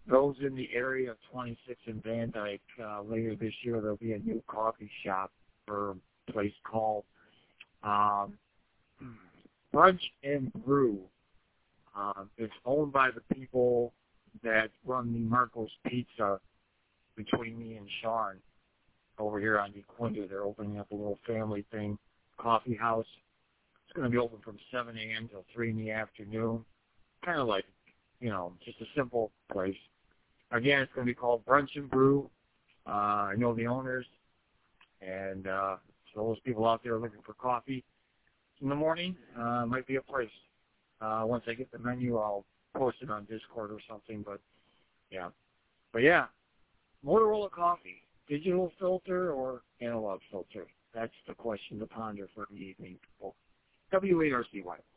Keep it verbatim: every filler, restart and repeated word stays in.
those in the area of twenty-six and Van Dyke, uh, later this year there'll be a new coffee shop or a place called um, Brunch and Brew. Um, it's owned by the people that run the Marco's Pizza between me and Sean over here on DeQuinta. They're opening up a little family thing, coffee house. It's going to be open from seven a.m. till three in the afternoon. Kind of like, you know, just a simple place. Again, it's going to be called Brunch and Brew. Uh, I know the owners, and uh, so those people out there looking for coffee in the morning uh, might be a place. Uh, once I get the menu, I'll post it on Discord or something. But yeah, but yeah, Motorola coffee, digital filter or analog filter? That's the question to ponder for the evening, people. W A R C Y.